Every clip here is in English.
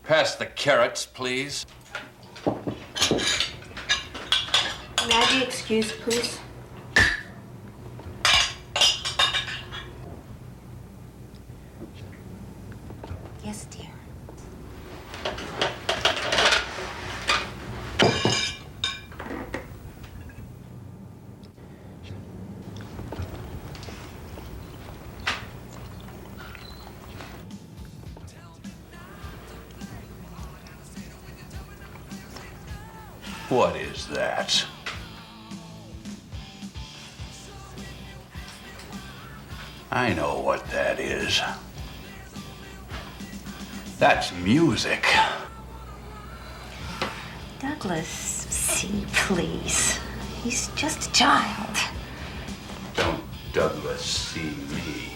Pass the carrots, please. May I be excused, please? Yes, dear. What is that? I know what that is. That's music. Douglas, see, please. He's just a child. Don't Douglas see me.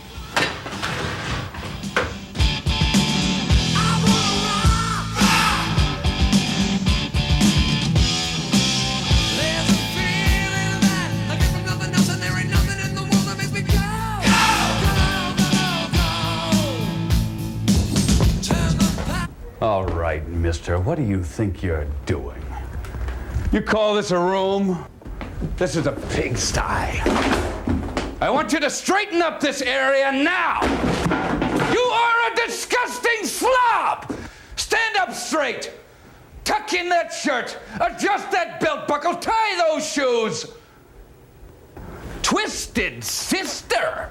All right, mister, what do you think you're doing? You call this a room? This is a pigsty. I want you to straighten up this area now! You are a disgusting slob! Stand up straight! Tuck in that shirt! Adjust that belt buckle! Tie those shoes! Twisted Sister!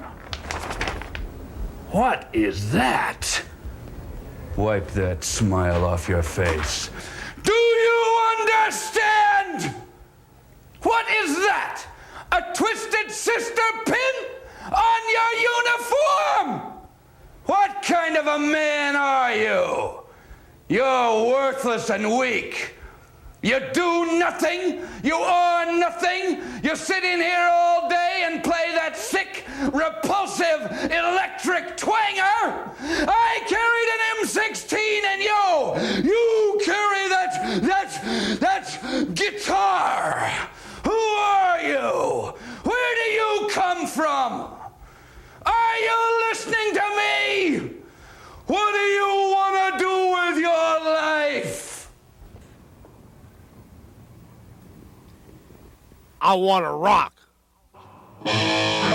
What is that? Wipe that smile off your face. Do you understand? What is that? A Twisted Sister pin on your uniform? What kind of a man are you? You're worthless and weak. You do nothing. You are nothing. You sit in here all day and play that sick, repulsive, electric twanger. I carried an M16 and you carry that guitar. Who are you? Where do you come from? Are you listening to me? What do you want to do with your life? I want to rock.